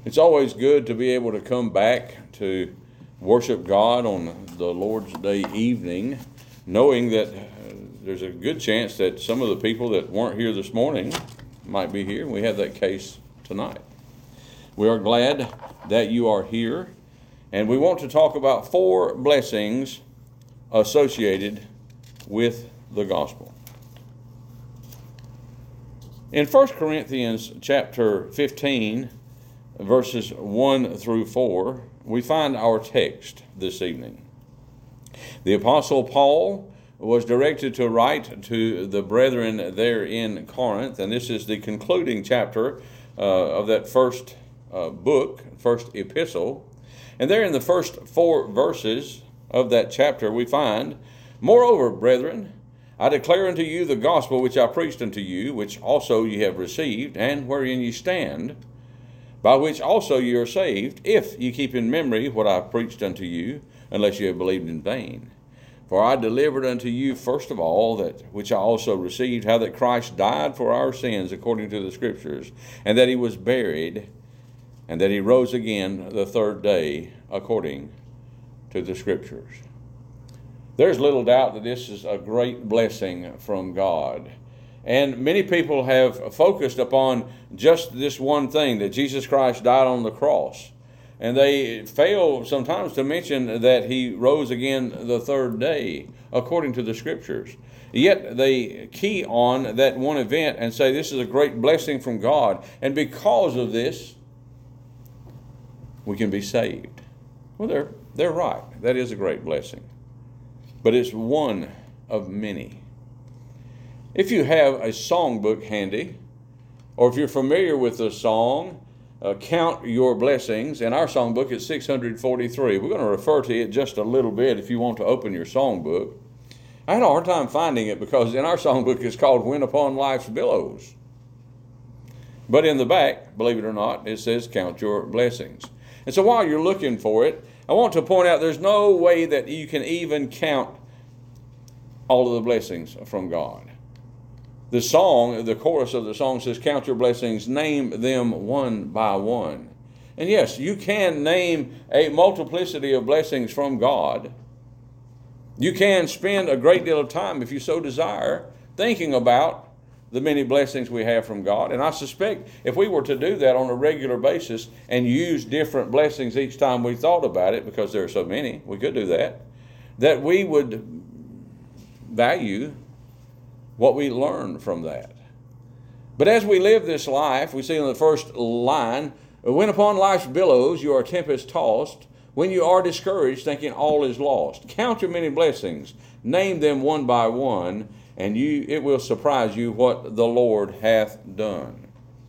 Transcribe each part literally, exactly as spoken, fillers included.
It's always good to be able to come back to worship God on the Lord's Day evening, knowing that uh, there's a good chance that some of the people that weren't here this morning might be here. We have that case tonight. We are glad that you are here, and we want to talk about four blessings associated with the gospel. In First Corinthians chapter fifteen, verses one through four, we find our text this evening. The Apostle Paul was directed to write to the brethren there in Corinth, and this is the concluding chapter uh, of that first uh, book, first epistle. And there in the first four verses of that chapter we find, "Moreover, brethren, I declare unto you the gospel which I preached unto you, which also ye have received, and wherein ye stand, by which also ye are saved, if ye keep in memory what I preached unto you, unless ye have believed in vain. For I delivered unto you first of all that which I also received, how that Christ died for our sins according to the Scriptures, and that he was buried, and that he rose again the third day according to the Scriptures." There's little doubt that this is a great blessing from God. And many people have focused upon just this one thing, that Jesus Christ died on the cross. And they fail sometimes to mention that he rose again the third day, according to the Scriptures. Yet they key on that one event and say this is a great blessing from God. And because of this, we can be saved. Well, they're, they're right. That is a great blessing. But it's one of many. If you have a songbook handy, or if you're familiar with the song, uh, Count Your Blessings, and our songbook is six hundred forty-three. We're going to refer to it just a little bit if you want to open your songbook. I had a hard time finding it because in our songbook it's called When Upon Life's Billows. But in the back, believe it or not, it says Count Your Blessings. And so while you're looking for it, I want to point out there's no way that you can even count all of the blessings from God. The song, the chorus of the song says, "Count your blessings, name them one by one." And yes, you can name a multiplicity of blessings from God. You can spend a great deal of time, if you so desire, thinking about the many blessings we have from God. And I suspect if we were to do that on a regular basis and use different blessings each time we thought about it, because there are so many, we could do that, that we would value what we learn from that. But as we live this life, we see in the first line, "When upon life's billows you are tempest tossed, when you are discouraged, thinking all is lost. Count your many blessings, name them one by one, and you it will surprise you what the Lord hath done."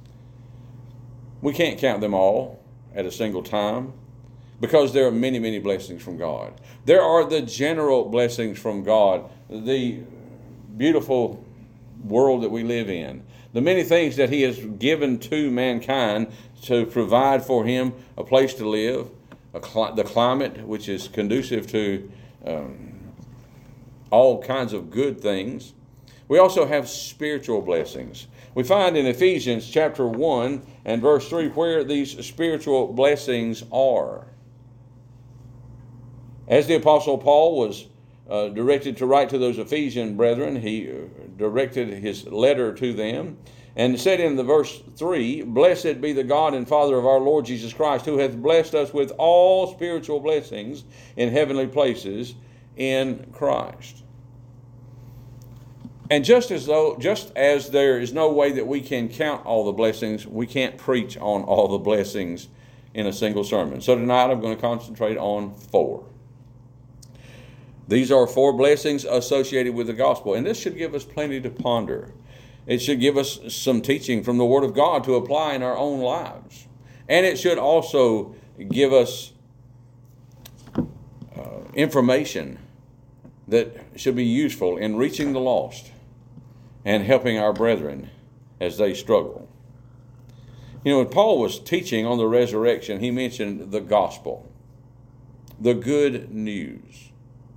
We can't count them all at a single time, because there are many, many blessings from God. There are the general blessings from God, the beautiful world that we live in, the many things that he has given to mankind to provide for him a place to live, a cl- the climate which is conducive to um, all kinds of good things. We also have spiritual blessings. We find in Ephesians chapter one and verse three where these spiritual blessings are. As the Apostle Paul was uh, directed to write to those Ephesian brethren, he directed his letter to them and said in the verse three, "Blessed be the God and Father of our Lord Jesus Christ, who hath blessed us with all spiritual blessings in heavenly places in Christ." And just as though, just as there is no way that we can count all the blessings, we can't preach on all the blessings in a single sermon. So tonight I'm going to concentrate on four. These are four blessings associated with the gospel, and this should give us plenty to ponder. It should give us some teaching from the Word of God to apply in our own lives. And it should also give us uh, information that should be useful in reaching the lost and helping our brethren as they struggle. You know, when Paul was teaching on the resurrection, he mentioned the gospel, the good news.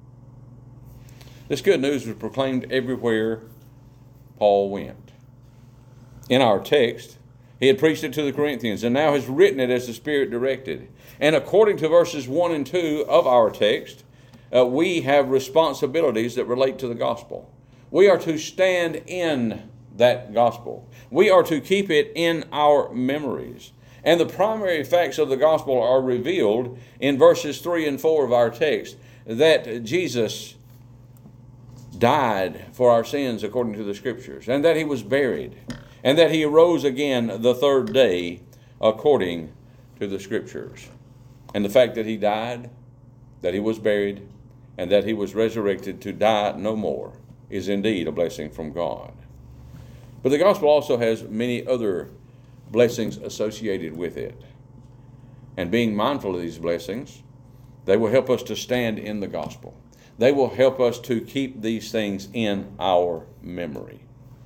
This good news was proclaimed everywhere Paul went. In our text, He had preached it to the Corinthians and now has written it as the Spirit directed. And according to verses one and two of our text, uh, we have responsibilities that relate to the gospel. We are to stand in that gospel. We are to keep it in our memories. And the primary facts of the gospel are revealed in verses three and four of our text, that Jesus died for our sins according to the Scriptures, and that he was buried, and that he arose again the third day according to the Scriptures. And the fact that he died, that he was buried, and that he was resurrected to die no more is indeed a blessing from God. But the gospel also has many other blessings associated with it. And being mindful of these blessings, they will help us to stand in the gospel. They will help us to keep these things in our memory.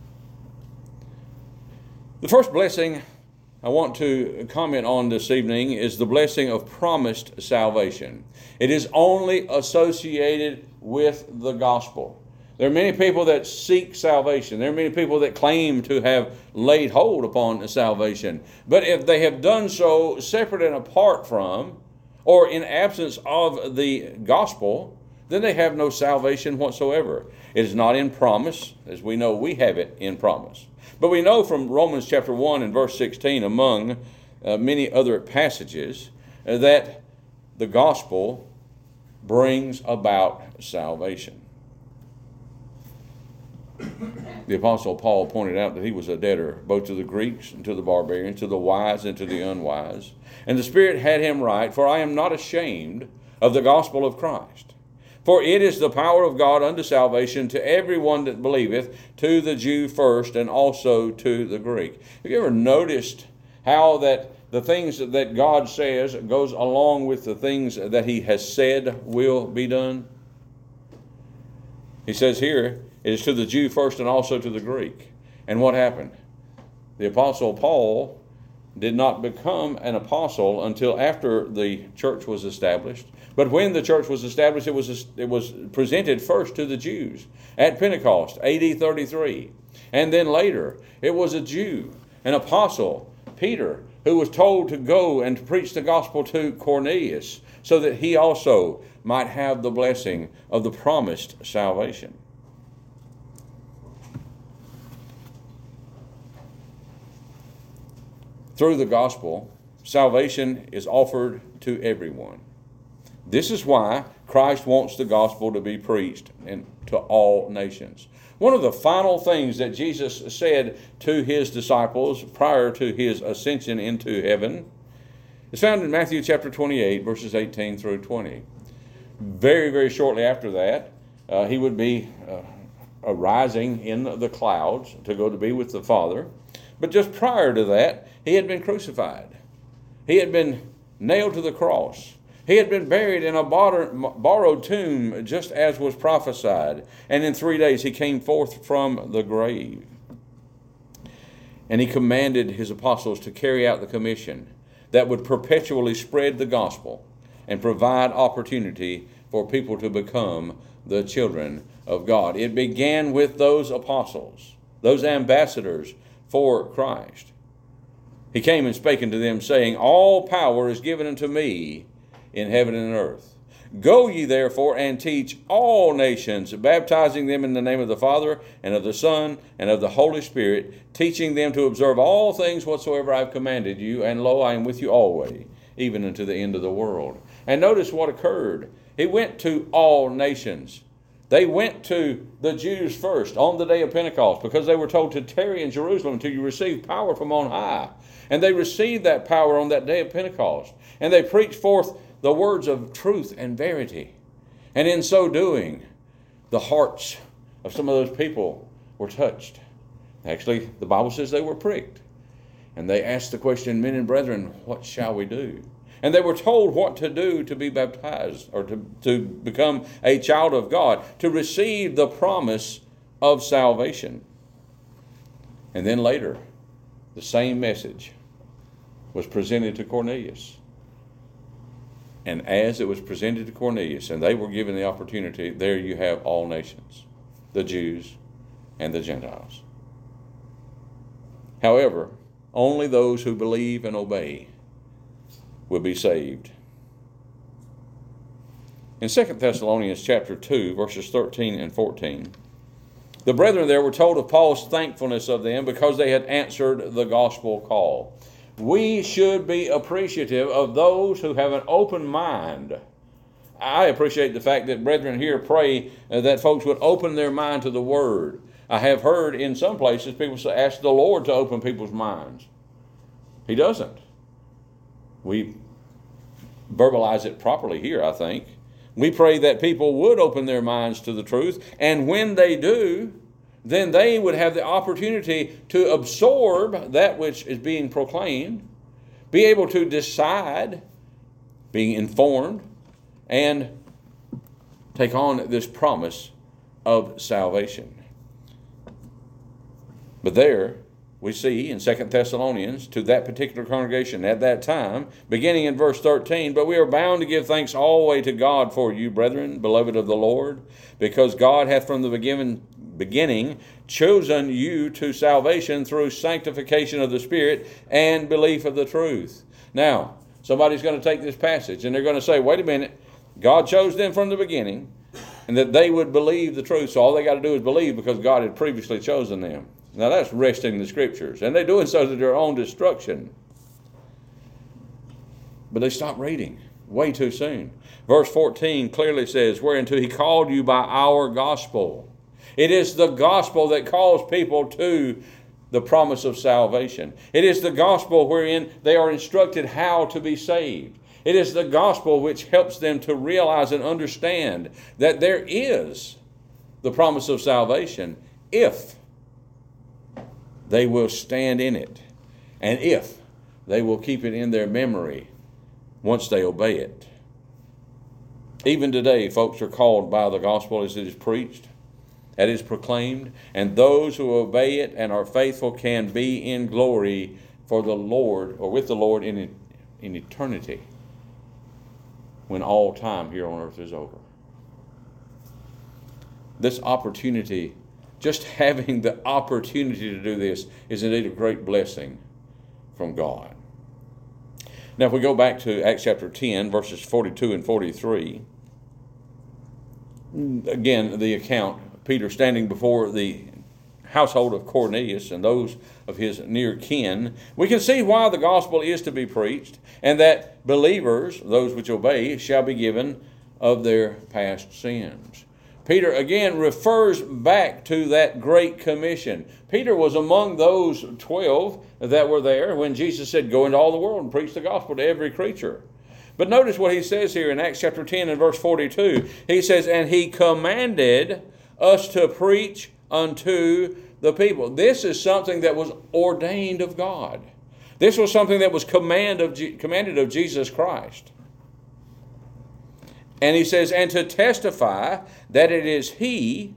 The first blessing I want to comment on this evening is the blessing of promised salvation. It is only associated with the gospel. There are many people that seek salvation. There are many people that claim to have laid hold upon salvation. But if they have done so separate and apart from, or in absence of the gospel, then they have no salvation whatsoever. It is not in promise, as we know we have it in promise. But we know from Romans chapter one and verse sixteen, among uh, many other passages, uh, that the gospel brings about salvation. The Apostle Paul pointed out that he was a debtor both to the Greeks and to the barbarians, to the wise and to the unwise. And the Spirit had him write, "For I am not ashamed of the gospel of Christ. For it is the power of God unto salvation to everyone that believeth, to the Jew first, and also to the Greek." Have you ever noticed how that the things that God says goes along with the things that he has said will be done? He says here, it is to the Jew first and also to the Greek. And what happened? The Apostle Paul did not become an apostle until after the church was established. But when the church was established, it was it was presented first to the Jews at Pentecost, A D thirty-three. And then later, it was a Jew, an apostle, Peter, who was told to go and to preach the gospel to Cornelius so that he also might have the blessing of the promised salvation. Through the gospel, salvation is offered to everyone. This is why Christ wants the gospel to be preached and to all nations. One of the final things that Jesus said to his disciples prior to his ascension into heaven is found in Matthew chapter twenty-eight, verses eighteen through twenty. Very, very shortly after that, uh, he would be uh, arising in the clouds to go to be with the Father. But just prior to that, he had been crucified. He had been nailed to the cross. He had been buried in a borrowed tomb, just as was prophesied. And in three days he came forth from the grave. And he commanded his apostles to carry out the commission that would perpetually spread the gospel and provide opportunity for people to become the children of God. It began with those apostles, those ambassadors for Christ. He came and spake unto them, saying, "All power is given unto me in heaven and earth. Go ye therefore and teach all nations, baptizing them in the name of the Father and of the Son and of the Holy Spirit, teaching them to observe all things whatsoever I have commanded you. And lo, I am with you always, even unto the end of the world." And notice what occurred. He went to all nations. They went to the Jews first on the day of Pentecost because they were told to tarry in Jerusalem until you receive power from on high. And they received that power on that day of Pentecost. And they preached forth the words of truth and verity. And in so doing, the hearts of some of those people were touched. Actually, the Bible says they were pricked. And they asked the question, "Men and brethren, what shall we do?" And they were told what to do to be baptized or to, to become a child of God, to receive the promise of salvation. And then later, the same message was presented to Cornelius. And as it was presented to Cornelius, and they were given the opportunity, there you have all nations, the Jews and the Gentiles. However, only those who believe and obey will be saved. In Second Thessalonians chapter two, verses thirteen and fourteen, the brethren there were told of Paul's thankfulness of them because they had answered the gospel call. We should be appreciative of those who have an open mind. I appreciate the fact that brethren here pray that folks would open their mind to the Word. I have heard in some places people say, ask the Lord to open people's minds. He doesn't. We verbalize it properly here, I think. We pray that people would open their minds to the truth, and when they do, then they would have the opportunity to absorb that which is being proclaimed, be able to decide, being informed, and take on this promise of salvation. But there we see in Second Thessalonians, to that particular congregation at that time, beginning in verse thirteen, but we are bound to give thanks always to God for you, brethren, beloved of the Lord, because God hath from the beginning, beginning chosen you to salvation through sanctification of the Spirit and belief of the truth. Now, somebody's going to take this passage and they're going to say, wait a minute, God chose them from the beginning and that they would believe the truth. So all they got to do is believe because God had previously chosen them. Now that's wresting the Scriptures. And they're doing so to their own destruction. But they stopped reading way too soon. Verse fourteen clearly says, whereunto he called you by our gospel. It is the gospel that calls people to the promise of salvation. It is the gospel wherein they are instructed how to be saved. It is the gospel which helps them to realize and understand that there is the promise of salvation if they will stand in it, and if they will keep it in their memory once they obey it. Even today, folks are called by the gospel as it is preached, as it is proclaimed, and those who obey it and are faithful can be in glory for the Lord, or with the Lord in, in eternity, when all time here on earth is over. This opportunity, just having the opportunity to do this, is indeed a great blessing from God. Now, if we go back to Acts chapter ten, verses forty-two and forty-three, again, the account, Peter standing before the household of Cornelius and those of his near kin, we can see why the gospel is to be preached, and that believers, those which obey, shall be given of their past sins. Peter again refers back to that great commission. Peter was among those twelve that were there when Jesus said, go into all the world and preach the gospel to every creature. But notice what he says here in Acts chapter ten and verse forty-two. He says, and he commanded us to preach unto the people. This is something that was ordained of God. This was something that was command of, commanded of Jesus Christ. And he says, and to testify that it is he.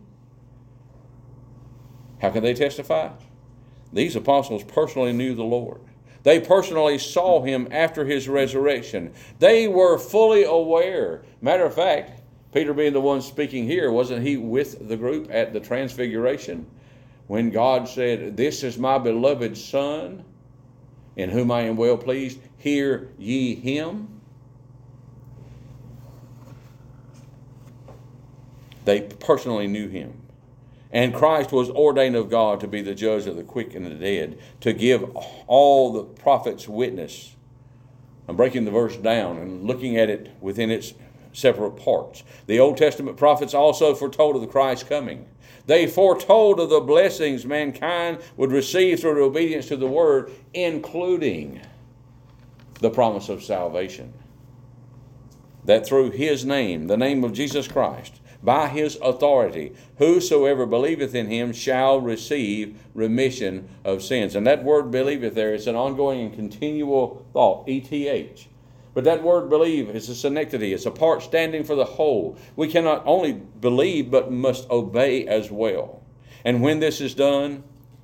How can they testify? These apostles personally knew the Lord. They personally saw him after his resurrection. They were fully aware. Matter of fact, Peter being the one speaking here, wasn't he with the group at the Transfiguration when God said, this is my beloved Son, in whom I am well pleased, hear ye him? They personally knew him. And Christ was ordained of God to be the judge of the quick and the dead, to give all the prophets witness. I'm breaking the verse down and looking at it within its separate parts. The Old Testament prophets also foretold of the Christ coming. They foretold of the blessings mankind would receive through obedience to the Word, including the promise of salvation. That through his name, the name of Jesus Christ, by his authority, whosoever believeth in him shall receive remission of sins. And that word believeth there, it's an ongoing and continual thought, E T H. But that word believe is a synecdoche. It's a part standing for the whole. We cannot only believe, but must obey as well. And when this is done,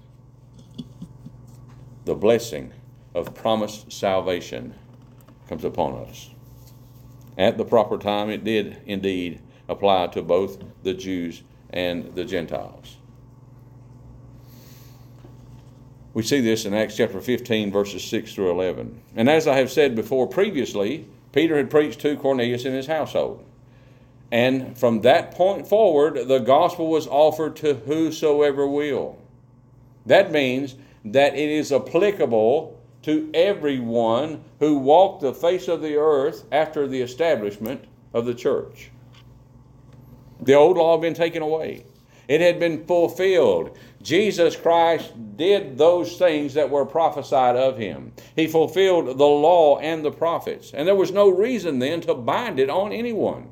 the blessing of promised salvation comes upon us. At the proper time, it did indeed apply to both the Jews and the Gentiles. We see this in Acts chapter fifteen, verses six through eleven. And as I have said before previously, Peter had preached to Cornelius and his household. And from that point forward, the gospel was offered to whosoever will. That means that it is applicable to everyone who walked the face of the earth after the establishment of the church. The old law had been taken away. It had been fulfilled. Jesus Christ did those things that were prophesied of him. He fulfilled the law and the prophets. And there was no reason then to bind it on anyone.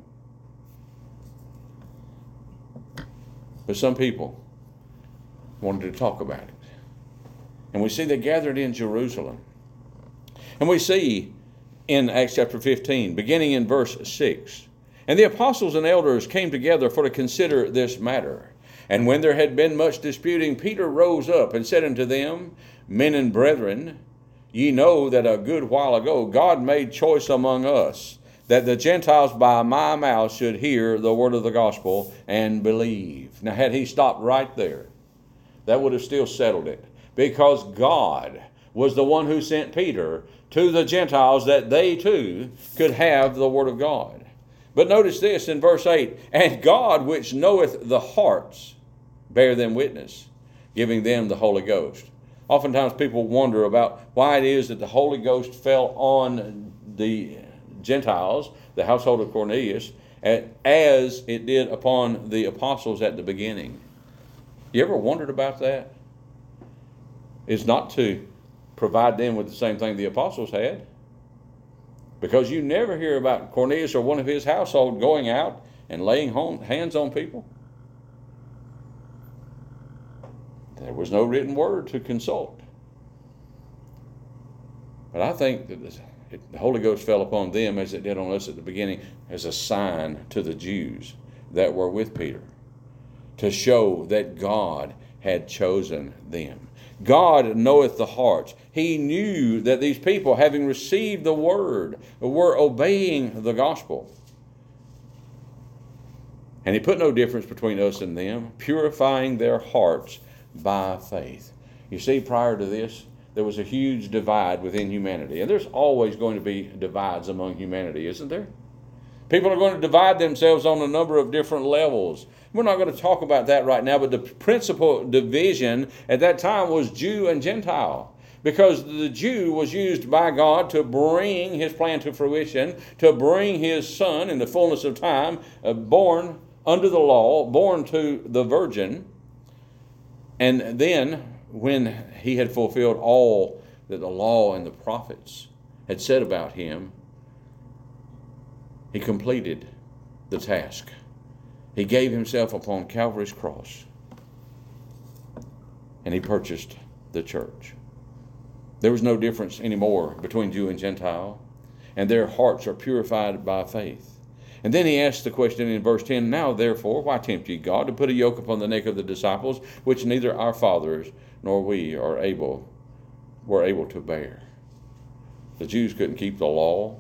But some people wanted to talk about it. And we see they gathered in Jerusalem. And we see in Acts chapter fifteen, beginning in verse six, and the apostles and elders came together for to consider this matter. And when there had been much disputing, Peter rose up and said unto them, Men and brethren, ye know that a good while ago God made choice among us, that the Gentiles by my mouth should hear the word of the gospel and believe. Now, had he stopped right there, that would have still settled it, because God was the one who sent Peter to the Gentiles that they too could have the word of God. But notice this in verse eight, and God which knoweth the hearts bear them witness, giving them the Holy Ghost. Oftentimes people wonder about why it is that the Holy Ghost fell on the Gentiles, the household of Cornelius, as it did upon the apostles at the beginning. You ever wondered about that? It's not to provide them with the same thing the apostles had. Because you never hear about Cornelius or one of his household going out and laying hands on people. There was no written word to consult. But I think that the Holy Ghost fell upon them as it did on us at the beginning as a sign to the Jews that were with Peter, to show that God had chosen them. God knoweth the hearts. He knew that these people, having received the word, were obeying the gospel. And he put no difference between us and them, purifying their hearts by faith. You see, prior to this, there was a huge divide within humanity. And there's always going to be divides among humanity, isn't there? People are going to divide themselves on a number of different levels. We're not going to talk about that right now, but the principal division at that time was Jew and Gentile. Because the Jew was used by God to bring his plan to fruition, to bring his son in the fullness of time, uh, born under the law, born to the virgin. And then, when he had fulfilled all that the law and the prophets had said about him, he completed the task. He gave himself upon Calvary's cross, and he purchased the church. There was no difference anymore between Jew and Gentile, and their hearts are purified by faith. And then he asks the question in verse ten, Now therefore, why tempt ye God to put a yoke upon the neck of the disciples, which neither our fathers nor we are able, were able to bear? The Jews couldn't keep the law.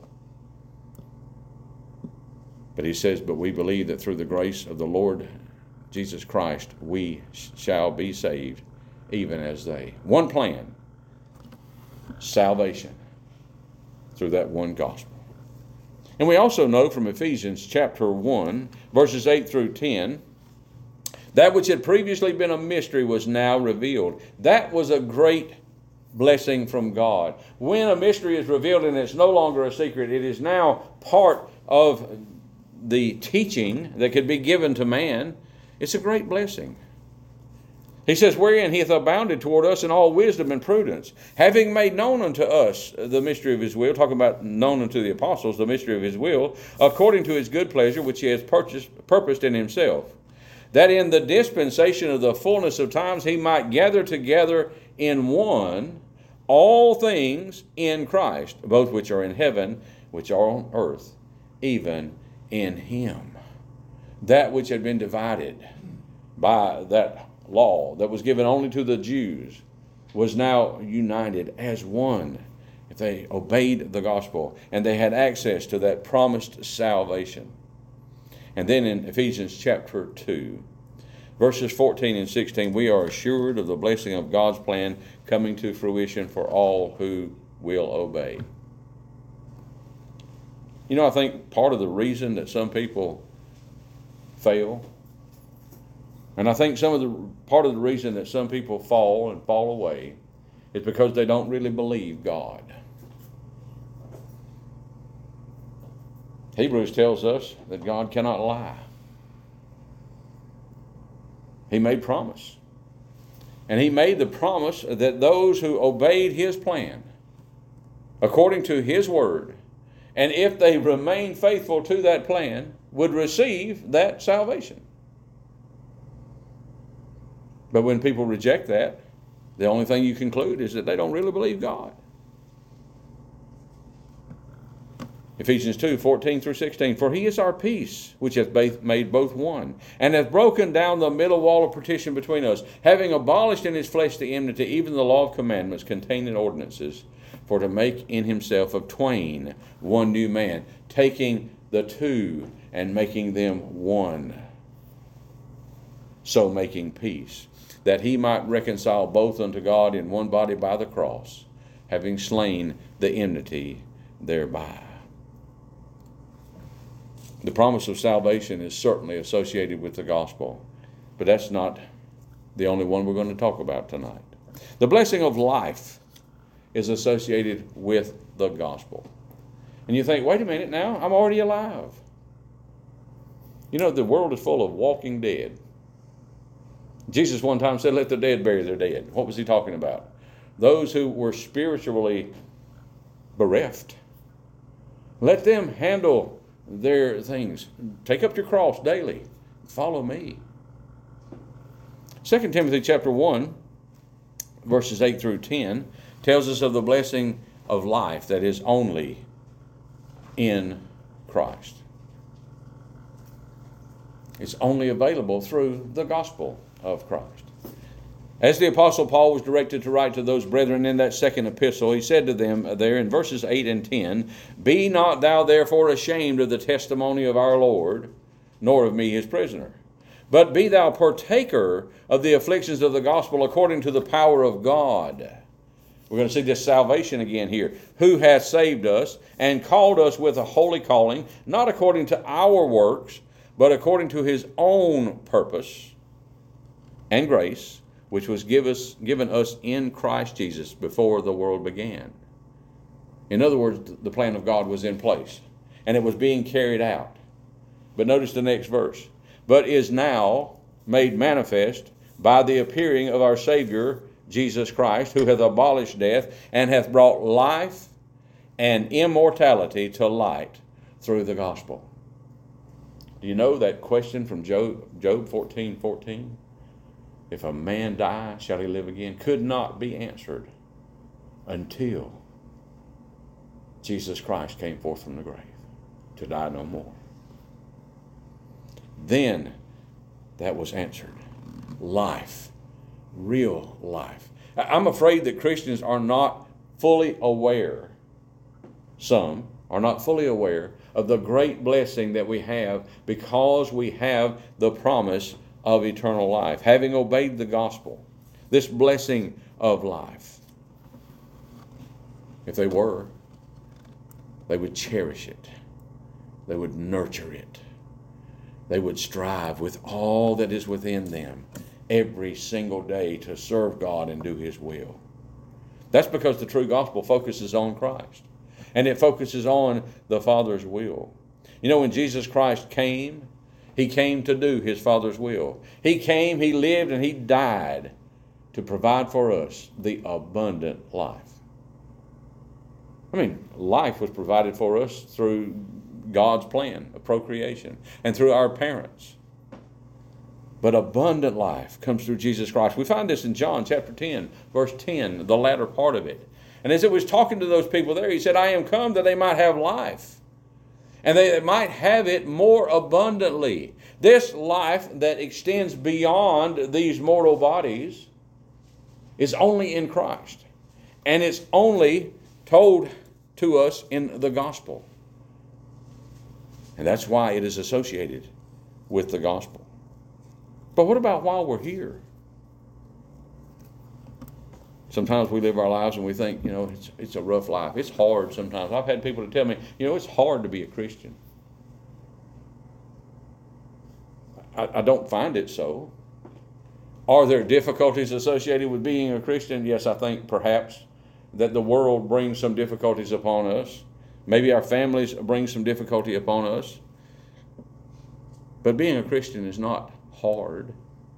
But he says, But we believe that through the grace of the Lord Jesus Christ, we shall be saved, even as they. One plan, salvation, through that one gospel. And we also know from Ephesians chapter one, verses eight through ten, that which had previously been a mystery was now revealed. That was a great blessing from God. When a mystery is revealed and it's no longer a secret, it is now part of the teaching that could be given to man. It's a great blessing. He says, Wherein he hath abounded toward us in all wisdom and prudence, having made known unto us the mystery of his will, talking about known unto the apostles, the mystery of his will, according to his good pleasure, which he has purchased, purposed in himself, that in the dispensation of the fullness of times he might gather together in one all things in Christ, both which are in heaven, which are on earth, even in him. That which had been divided by that law that was given only to the Jews was now united as one if they obeyed the gospel and they had access to that promised salvation. And then in Ephesians chapter two, verses fourteen and sixteen, we are assured of the blessing of God's plan coming to fruition for all who will obey. You know, I think part of the reason that some people fail, and I think some of the part of the reason that some people fall and fall away, is because they don't really believe God. Hebrews tells us that God cannot lie. He made promise. And he made the promise that those who obeyed his plan, according to his word, and if they remain faithful to that plan, would receive that salvation. But when people reject that, the only thing you conclude is that they don't really believe God. Ephesians two, fourteen through sixteen, for he is our peace, which hath made both one, and hath broken down the middle wall of partition between us, having abolished in his flesh the enmity, even the law of commandments contained in ordinances, for to make in himself of twain one new man, taking the two and making them one, so making peace, that he might reconcile both unto God in one body by the cross, having slain the enmity thereby. The promise of salvation is certainly associated with the gospel, but that's not the only one we're going to talk about tonight. The blessing of life is associated with the gospel. And you think, wait a minute now, I'm already alive. You know, the world is full of walking dead. Jesus one time said, let the dead bury their dead. What was he talking about? Those who were spiritually bereft. Let them handle their things. Take up your cross daily. Follow me. Second Timothy chapter one, verses eight through ten, tells us of the blessing of life that is only in Christ. It's only available through the gospel of Christ. As the Apostle Paul was directed to write to those brethren in that second epistle, he said to them there in verses eight and ten, be not thou therefore ashamed of the testimony of our Lord, nor of me his prisoner, but be thou partaker of the afflictions of the gospel according to the power of God. We're going to see this salvation again here. Who hath saved us and called us with a holy calling, not according to our works, but according to his own purpose and grace, which was give us, given us in Christ Jesus before the world began. In other words, the plan of God was in place, and it was being carried out. But notice the next verse. But is now made manifest by the appearing of our Savior, Jesus Christ, who hath abolished death, and hath brought life and immortality to light through the gospel. Do you know that question from Job, Job fourteen fourteen? If a man die, shall he live again? Could not be answered until Jesus Christ came forth from the grave to die no more. Then that was answered. Life, real life. I'm afraid that Christians are not fully aware, some are not fully aware of the great blessing that we have because we have the promise of eternal life, having obeyed the gospel, this blessing of life. If they were, they would cherish it. They would nurture it. They would strive with all that is within them every single day to serve God and do his will. That's because the true gospel focuses on Christ, and it focuses on the Father's will. You know, when Jesus Christ came, he came to do his Father's will. He came, he lived, and he died to provide for us the abundant life. I mean, life was provided for us through God's plan of procreation and through our parents. But abundant life comes through Jesus Christ. We find this in John chapter ten, verse ten, the latter part of it. And as it was talking to those people there, he said, I am come that they might have life, and they might have it more abundantly. This life that extends beyond these mortal bodies is only in Christ. And it's only told to us in the gospel. And that's why it is associated with the gospel. But what about while we're here? Sometimes we live our lives and we think, you know, it's, it's a rough life. It's hard sometimes. I've had people to tell me, you know, it's hard to be a Christian. I, I don't find it so. Are there difficulties associated with being a Christian? Yes, I think perhaps that the world brings some difficulties upon us. Maybe our families bring some difficulty upon us. But being a Christian is not hard.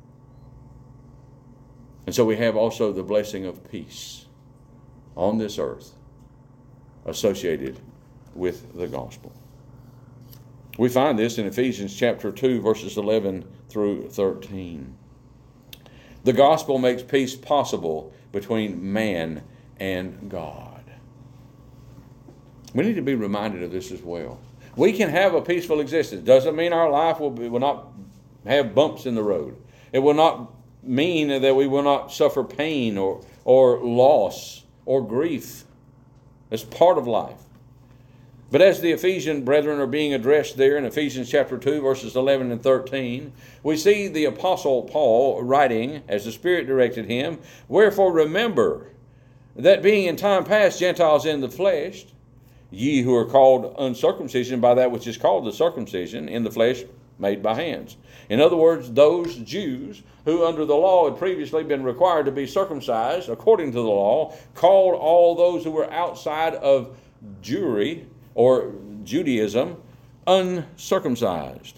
And so we have also the blessing of peace on this earth associated with the gospel. We find this in Ephesians chapter two, verses eleven through thirteen. The gospel makes peace possible between man and God. We need to be reminded of this as well. We can have a peaceful existence. Doesn't mean our life will, be, will not have bumps in the road. It will not mean that we will not suffer pain or, or loss or grief. It's part of life. But as the Ephesian brethren are being addressed there in Ephesians chapter two, verses eleven and thirteen, we see the Apostle Paul writing, as the Spirit directed him, "Wherefore remember that being in time past Gentiles in the flesh, ye who are called uncircumcision by that which is called the circumcision in the flesh made by hands." In other words, those Jews who under the law had previously been required to be circumcised according to the law, called all those who were outside of Jewry or Judaism uncircumcised.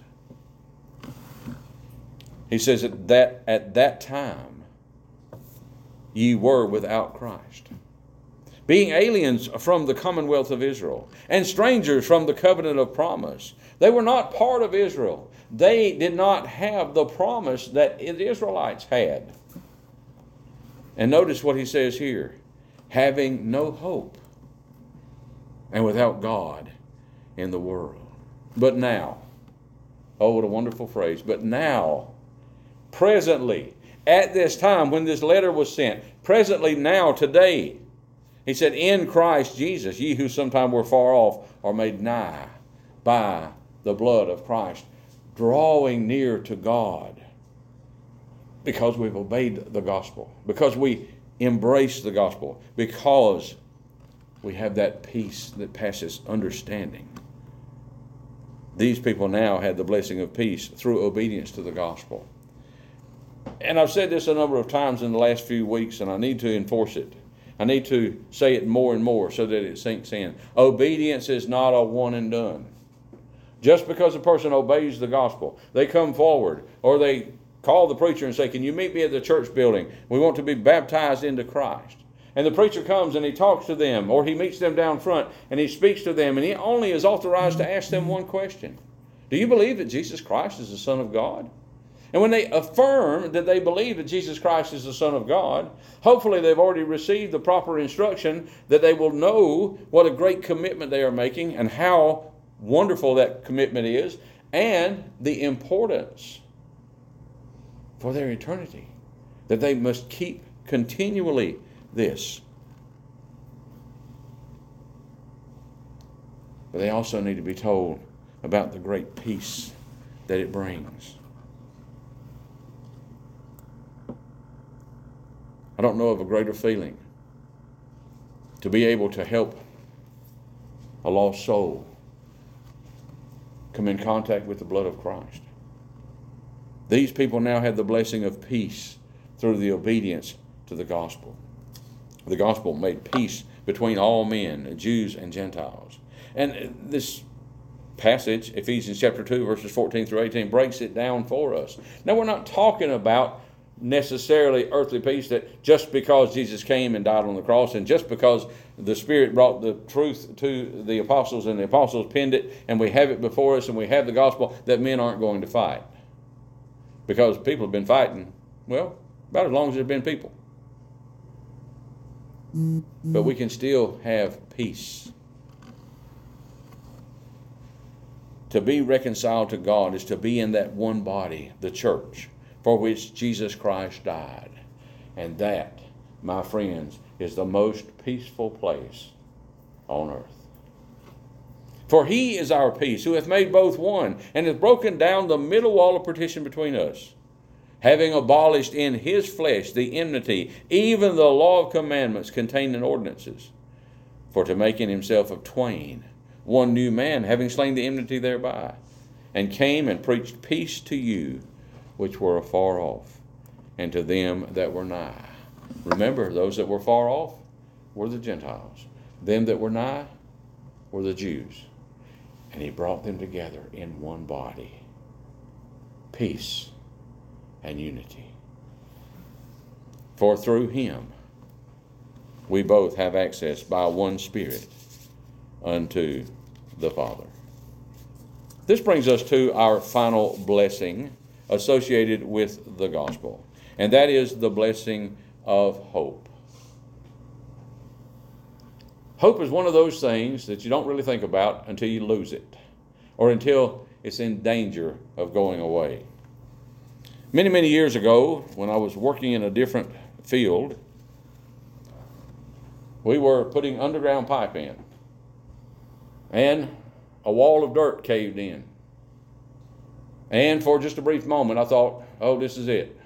He says that, that at that time ye were without Christ, being aliens from the commonwealth of Israel, and strangers from the covenant of promise. They were not part of Israel. They did not have the promise that the Israelites had. And notice what he says here. Having no hope, and without God in the world. But now, oh, what a wonderful phrase, but now, presently, at this time when this letter was sent, presently now, today, he said, in Christ Jesus, ye who sometime were far off are made nigh by the blood of Christ, drawing near to God because we've obeyed the gospel, because we embrace the gospel, because we have that peace that passes understanding. These people now had the blessing of peace through obedience to the gospel. And I've said this a number of times in the last few weeks, and I need to enforce it. I need to say it more and more so that it sinks in. Obedience is not a one and done. Just because a person obeys the gospel, they come forward, or they call the preacher and say, "Can you meet me at the church building? We want to be baptized into Christ." And the preacher comes and he talks to them, or he meets them down front and he speaks to them, and he only is authorized to ask them one question. Do you believe that Jesus Christ is the Son of God? And when they affirm that they believe that Jesus Christ is the Son of God, hopefully they've already received the proper instruction that they will know what a great commitment they are making and how wonderful that commitment is, and the importance for their eternity, that they must keep continually this. But they also need to be told about the great peace that it brings. I don't know of a greater feeling to be able to help a lost soul come in contact with the blood of Christ. These people now have the blessing of peace through the obedience to the gospel. The gospel made peace between all men, Jews and Gentiles. And this passage, Ephesians chapter two, verses fourteen through eighteen, breaks it down for us. Now, we're not talking about necessarily earthly peace, that just because Jesus came and died on the cross, and just because the Spirit brought the truth to the apostles and the apostles penned it and we have it before us and we have the gospel, that men aren't going to fight. Because people have been fighting, well, about as long as there's been people. But we can still have peace. To be reconciled to God is to be in that one body, the church, for which Jesus Christ died. And that, my friends, is the most peaceful place on earth. For he is our peace, who hath made both one, and hath broken down the middle wall of partition between us. having abolished in his flesh the enmity, even the law of commandments contained in ordinances, for to make in himself of twain one new man, having slain the enmity thereby, and came and preached peace to you which were afar off, and to them that were nigh. Remember, those that were far off were the Gentiles. Them that were nigh were the Jews. And he brought them together in one body. Peace and unity. For through him we both have access by one Spirit unto the Father. This brings us to our final blessing associated with the gospel, and that is the blessing of hope. Hope is one of those things that you don't really think about until you lose it, or until it's in danger of going away. Many, many years ago, when I was working in a different field, we were putting underground pipe in, and a wall of dirt caved in. And for just a brief moment, I thought, oh, this is it.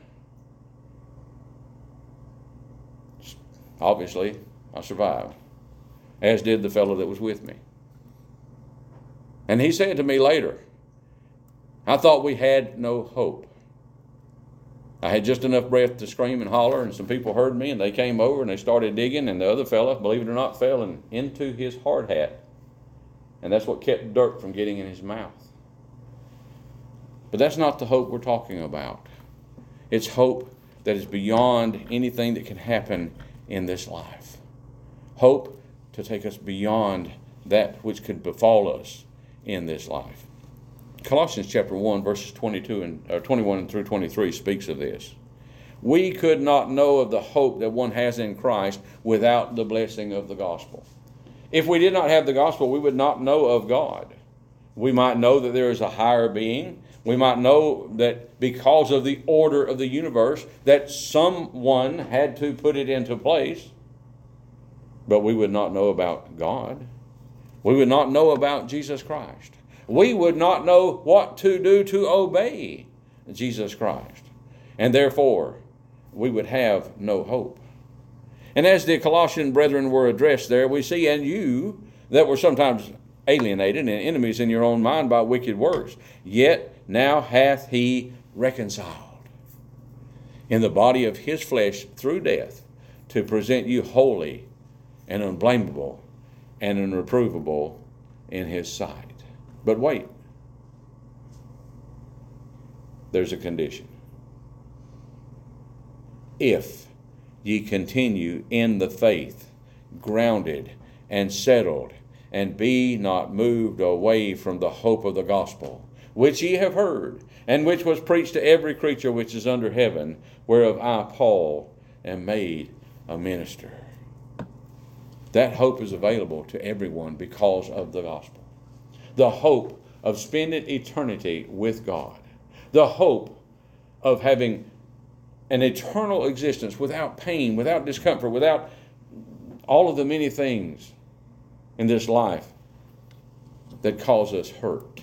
Obviously, I survived, as did the fellow that was with me. And he said to me later, I thought we had no hope. I had just enough breath to scream and holler, and some people heard me, and they came over, and they started digging, and the other fella, believe it or not, fell in, into his hard hat. And that's what kept dirt from getting in his mouth. But that's not the hope we're talking about. It's hope that is beyond anything that can happen in this life. Hope to take us beyond that which could befall us in this life. Colossians chapter one, verses twenty-two and or twenty-one through twenty-three speaks of this. We could not know of the hope that one has in Christ without the blessing of the gospel. If we did not have the gospel, we would not know of God. We might know that there is a higher being. We might know that because of the order of the universe, that someone had to put it into place. But we would not know about God. We would not know about Jesus Christ. We would not know what to do to obey Jesus Christ. And therefore, we would have no hope. And as the Colossian brethren were addressed there, we see, and you that were sometimes alienated and enemies in your own mind by wicked works, yet now hath he reconciled in the body of his flesh through death to present you holy and unblameable and unreprovable in his sight. But wait, there's a condition. If ye continue in the faith, grounded and settled, and be not moved away from the hope of the gospel, which ye have heard, and which was preached to every creature which is under heaven, whereof I, Paul, am made a minister. That hope is available to everyone because of the gospel. The hope of spending eternity with God. The hope of having an eternal existence without pain, without discomfort, without all of the many things in this life that cause us hurt.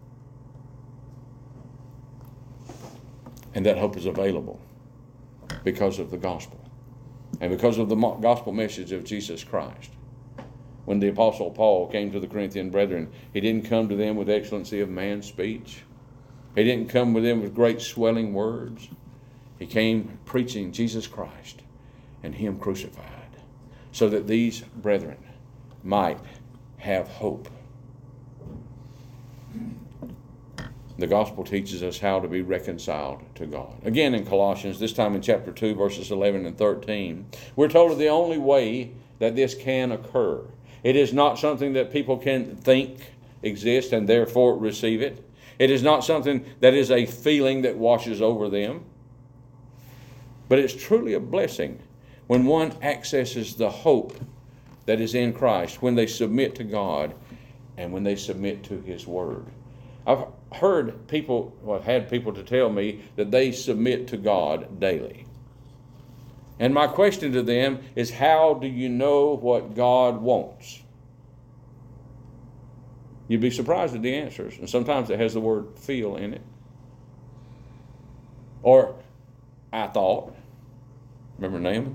And that hope is available because of the gospel and because of the gospel message of Jesus Christ. When the Apostle Paul came to the Corinthian brethren, he didn't come to them with excellency of man's speech. He didn't come with them with great swelling words. He came preaching Jesus Christ and him crucified, so that these brethren might have hope. The gospel teaches us how to be reconciled to God. Again in Colossians, this time in chapter two, verses eleven and thirteen, we're told of the only way that this can occur. It is not something that people can think exists and therefore receive it. It is not something that is a feeling that washes over them. But it's truly a blessing when one accesses the hope that is in Christ, when they submit to God and when they submit to his word. I've heard people, well, I've had people to tell me that they submit to God daily. And my question to them is, how do you know what God wants? You'd be surprised at the answers. And sometimes it has the word feel in it. Or I thought. Remember Naaman?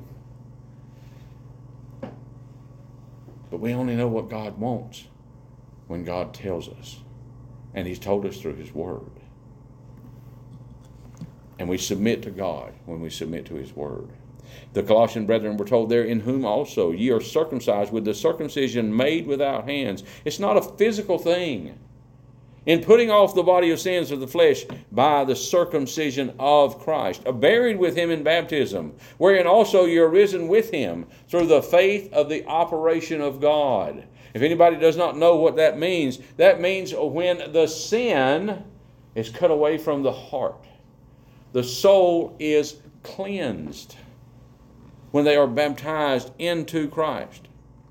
But we only know what God wants when God tells us. And He's told us through His Word. And we submit to God when we submit to His Word. The Colossian brethren were told there, in whom also ye are circumcised with the circumcision made without hands. It's not a physical thing. In putting off the body of sins of the flesh by the circumcision of Christ, buried with Him in baptism, wherein also you are risen with Him through the faith of the operation of God. If anybody does not know what that means, that means when the sin is cut away from the heart, the soul is cleansed when they are baptized into Christ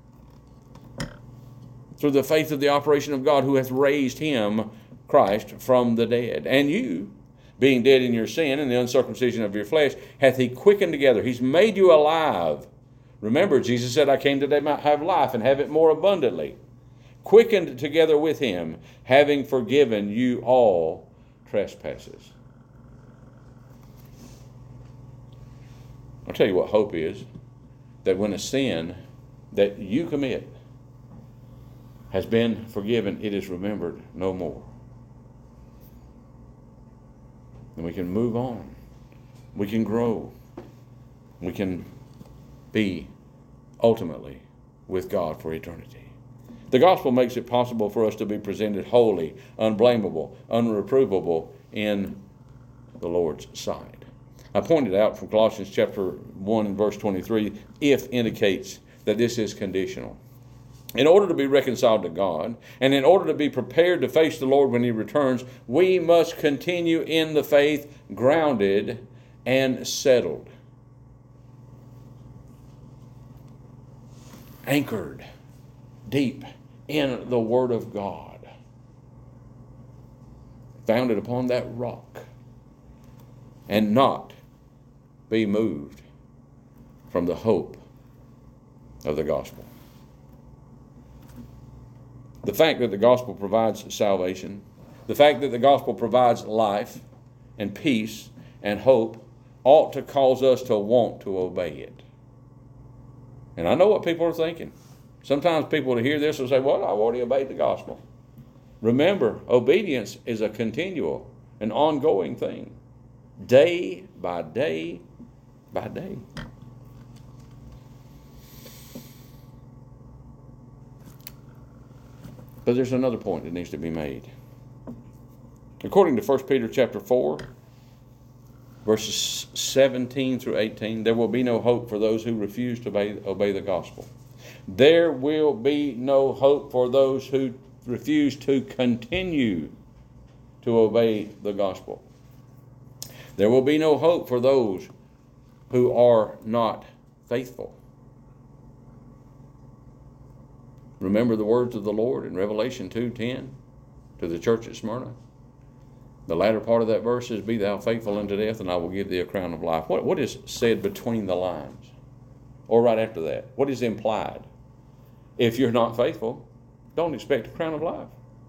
through the faith of the operation of God, who hath raised Him, Christ, from the dead. And you, being dead in your sin and the uncircumcision of your flesh, hath He quickened together. He's made you alive. Remember, Jesus said, I came that they might have life and have it more abundantly. Quickened together with Him, having forgiven you all trespasses. I'll tell you what hope is. That when a sin that you commit has been forgiven, it is remembered no more. And we can move on. We can grow. We can be ultimately with God for eternity. The gospel makes it possible for us to be presented holy, unblameable, unreprovable in the Lord's sight. I pointed out from Colossians chapter one and verse twenty-three, if indicates that this is conditional. In order to be reconciled to God, and in order to be prepared to face the Lord when He returns, we must continue in the faith, grounded and settled. Anchored deep in the Word of God. Founded upon that rock. And not be moved from the hope of the gospel. The fact that the gospel provides salvation, the fact that the gospel provides life and peace and hope ought to cause us to want to obey it. And I know what people are thinking. Sometimes people to hear this will say, well, I've already obeyed the gospel. Remember, obedience is a continual and ongoing thing. Day by day by day. But there's another point that needs to be made. According to First Peter chapter four, verses seventeen through eighteen, there will be no hope for those who refuse to obey, obey the gospel. There will be no hope for those who refuse to continue to obey the gospel. There will be no hope for those who are not faithful. Remember the words of the Lord in Revelation two ten to the church at Smyrna. The latter part of that verse is, be thou faithful unto death, and I will give thee a crown of life. What, what is said between the lines? Or right after that? What is implied? If you're not faithful, don't expect a crown of life.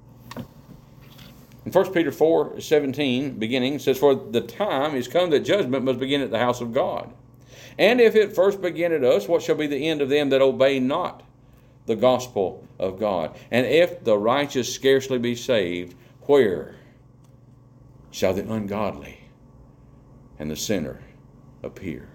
In First Peter four seventeen, beginning, says, for the time is come that judgment must begin at the house of God. And if it first begin at us, what shall be the end of them that obey not the gospel of God? And if the righteous scarcely be saved, where shall the ungodly and the sinner appear?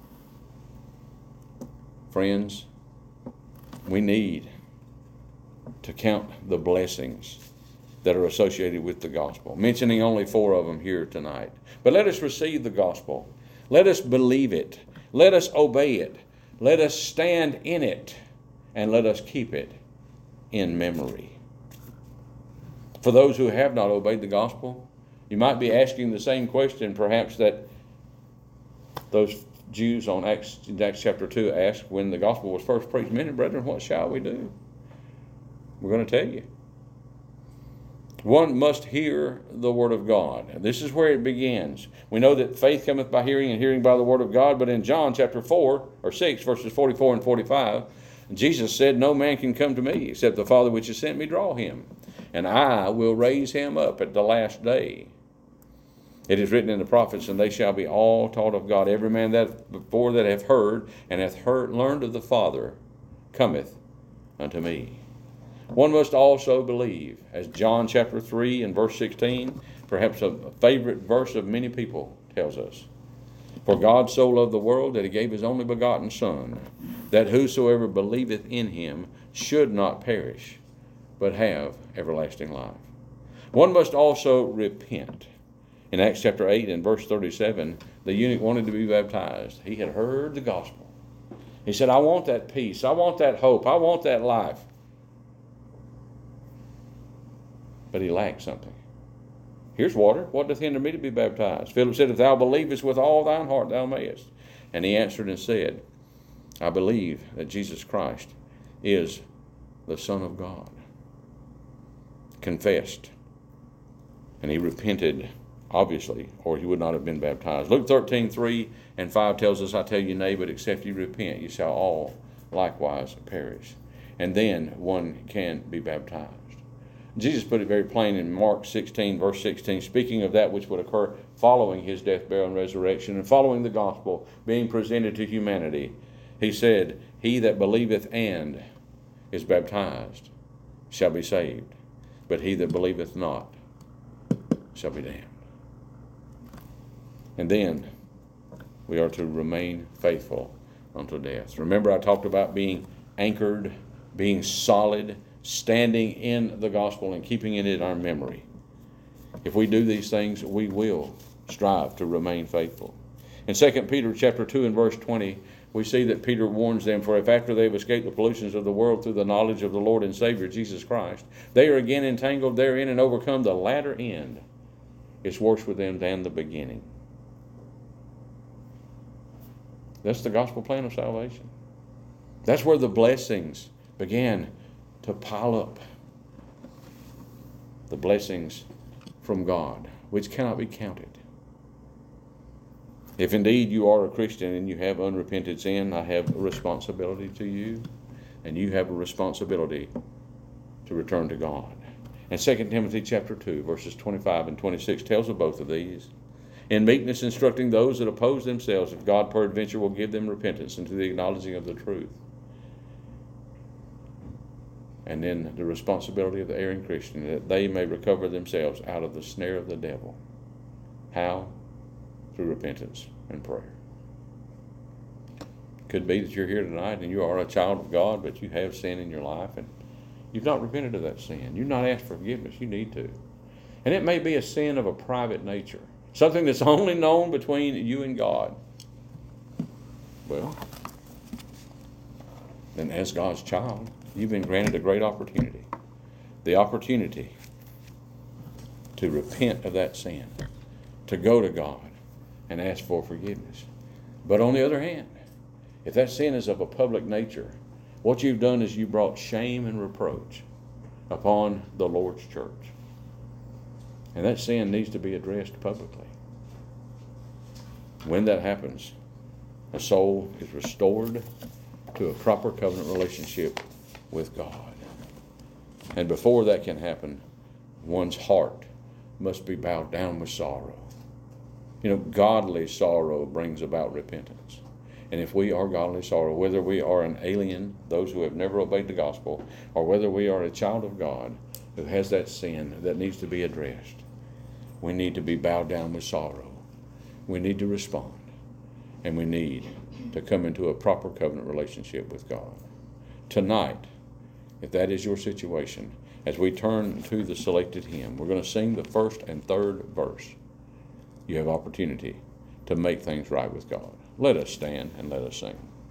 Friends, we need to count the blessings that are associated with the gospel, mentioning only four of them here tonight. But let us receive the gospel. Let us believe it. Let us obey it. Let us stand in it. And let us keep it in memory. For those who have not obeyed the gospel, you might be asking the same question perhaps that those Jews on Acts, Acts chapter two asked when the gospel was first preached. Men and brethren, what shall we do? We're going to tell you. One must hear the word of God. And this is where it begins. We know that faith cometh by hearing, and hearing by the word of God. But in John chapter four, or six, verses forty-four and forty-five, Jesus said, no man can come to me except the Father which has sent me draw him. And I will raise him up at the last day. It is written in the prophets, and they shall be all taught of God. Every man that before that hath heard and hath heard, learned of the Father cometh unto me. One must also believe, as John chapter three and verse sixteen, perhaps a favorite verse of many people, tells us. For God so loved the world that he gave his only begotten Son, that whosoever believeth in him should not perish, but have everlasting life. One must also repent. In Acts chapter eight and verse thirty-seven, the eunuch wanted to be baptized. He had heard the gospel. He said, I want that peace. I want that hope. I want that life. But he lacked something. Here's water. What doth hinder me to be baptized? Philip said, if thou believest with all thine heart, thou mayest. And he answered and said, I believe that Jesus Christ is the Son of God. Confessed. And he repented, obviously, or he would not have been baptized. Luke thirteen, three and five tells us, I tell you, nay, but except you repent, you shall all likewise perish. And then one can be baptized. Jesus put it very plain in Mark sixteen, verse sixteen, speaking of that which would occur following his death, burial, and resurrection, and following the gospel being presented to humanity. He said, he that believeth and is baptized shall be saved, but he that believeth not shall be damned. And then we are to remain faithful until death. Remember, I talked about being anchored, being solid, standing in the gospel and keeping it in our memory. If we do these things, we will strive to remain faithful. In Second Peter chapter two and verse twenty, we see that Peter warns them, for if after they have escaped the pollutions of the world through the knowledge of the Lord and Savior Jesus Christ, they are again entangled therein and overcome, the latter end is worse with them than the beginning. That's the gospel plan of salvation. That's where the blessings began to pile up. The blessings from God, which cannot be counted. If indeed you are a Christian and you have unrepented sin, I have a responsibility to you, and you have a responsibility to return to God. And Second Timothy chapter two, verses twenty-five and twenty-six tells of both of these. In meekness instructing those that oppose themselves, if God peradventure will give them repentance into the acknowledging of the truth. And then the responsibility of the erring Christian, that they may recover themselves out of the snare of the devil. How? Through repentance and prayer. Could be that you're here tonight and you are a child of God, but you have sin in your life and you've not repented of that sin. You've not asked for forgiveness. You need to. And it may be a sin of a private nature, something that's only known between you and God. Well, then as God's child, you've been granted a great opportunity. The opportunity to repent of that sin, to go to God and ask for forgiveness. But on the other hand, if that sin is of a public nature, what you've done is you brought shame and reproach upon the Lord's church. And that sin needs to be addressed publicly. When that happens, a soul is restored to a proper covenant relationship with God. And before that can happen, one's heart must be bowed down with sorrow. You know, godly sorrow brings about repentance. And if we are godly sorrow, whether we are an alien, those who have never obeyed the gospel, or whether we are a child of God who has that sin that needs to be addressed, we need to be bowed down with sorrow. We need to respond. And we need to come into a proper covenant relationship with God. Tonight, if that is your situation, as we turn to the selected hymn, we're going to sing the first and third verse. You have opportunity to make things right with God. Let us stand and let us sing.